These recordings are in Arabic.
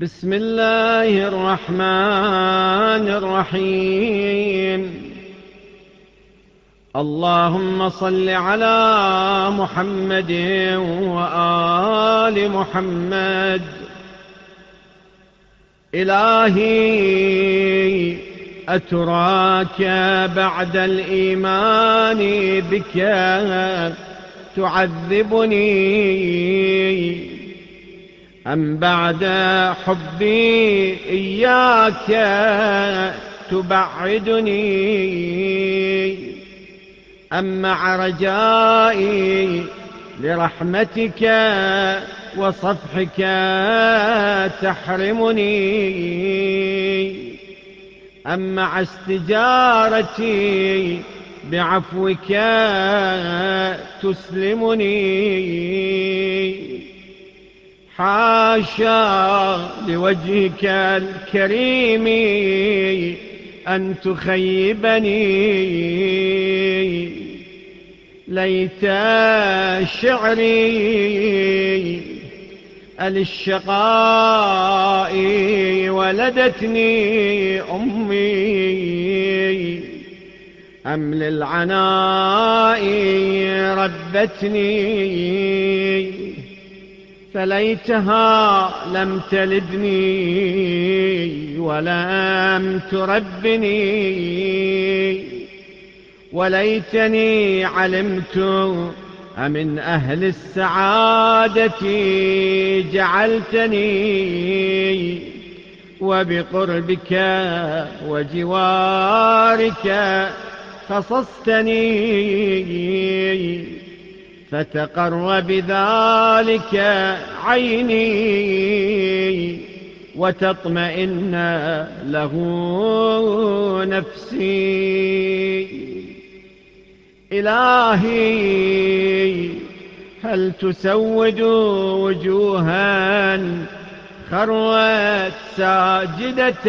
بسم الله الرحمن الرحيم. اللهم صل على محمد وآل محمد. إلهي أتراك بعد الإيمان بك تعذبني، أم بعد حبي إياك تبعدني، أم مع رجائي لرحمتك وصفحك تحرمني، أم مع استجارتي بعفوك تسلمني. حاشا لوجهك الكريم أن تخيبني، ليت شعري للشقاء ولدتني أمي، أم للعناء ربتني، فليتها لم تلدني ولم تربني، وليتني علمت أمن أهل السعادة جعلتني، وبقربك وجوارك خصصتني، فتقر بذلك عيني وتطمئن له نفسي. إلهي هل تسود وجوها خروت ساجدة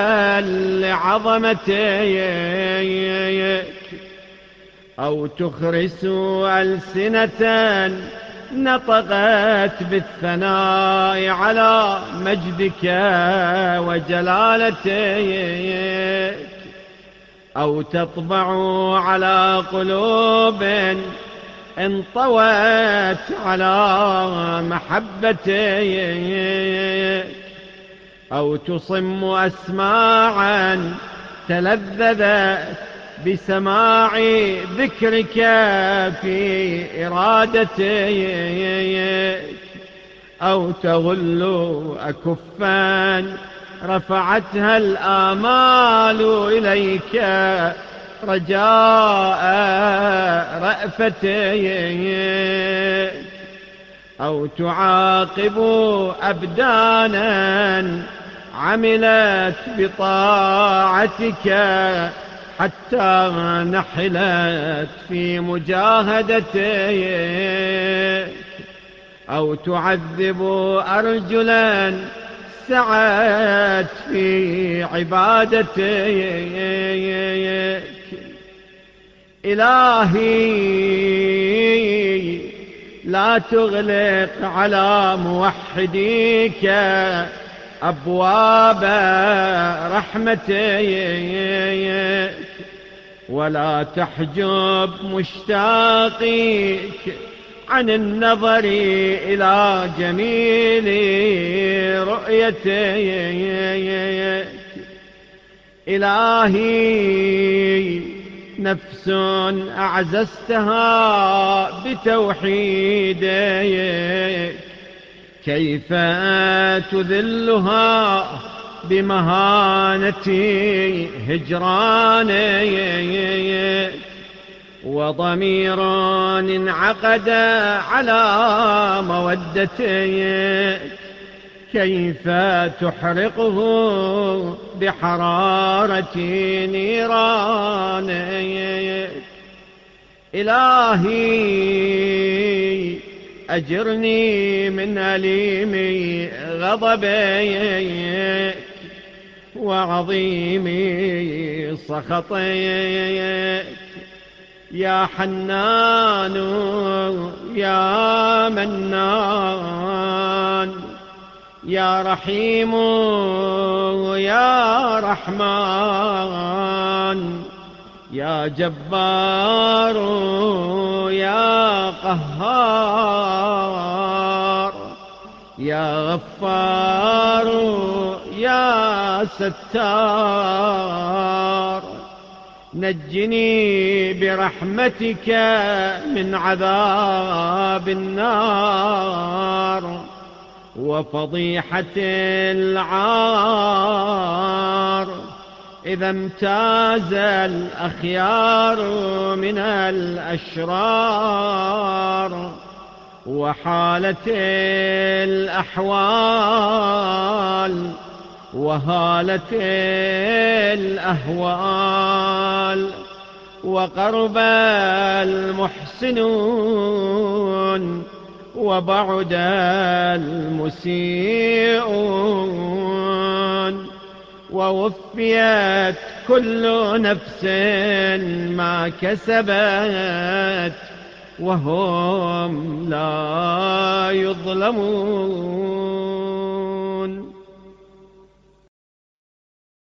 لعظمتك، أو تخرس ألسنة نطقت بالثناء على مجدك وجلالتك، أو تطبع على قلوب انطوت على محبتك، أو تصم أسماعا تلذذت بسماع ذكرك في إرادتك، أو تغل أكفا رفعتها الآمال إليك رجاء رأفتك، أو تعاقب أبدانا عملت بطاعتك حتى نحلت في مجاهدتك، أو تعذب أرجلا سعت في عبادتك. إلهي لا تغلق على موحديك أبواب رحمتك، ولا تحجب مشتاقيك عن النظر إلى جميل رؤيتك. إلهي نفس أعززتها بتوحيدك، كيف تذلها بمهانة هجرانك، وضمير انعقد على مودتك كيف تحرقه بحرارة نيرانك. إلهي أجرني من أليم غضبك وعظيم سخطك، يا حنان يا منان، يا رحيم يا رحمن، يا جبار يا قهار، يا غفار يا ستار، نجني برحمتك من عذاب النار وفضيحة العار، إذا امتاز الأخيار من الأشرار وحالت الأحوال وهالت الأهوال، وقرب المحسنون وبعد المسيئون، ووفيت كل نفس ما كسبت وهم لا يظلمون.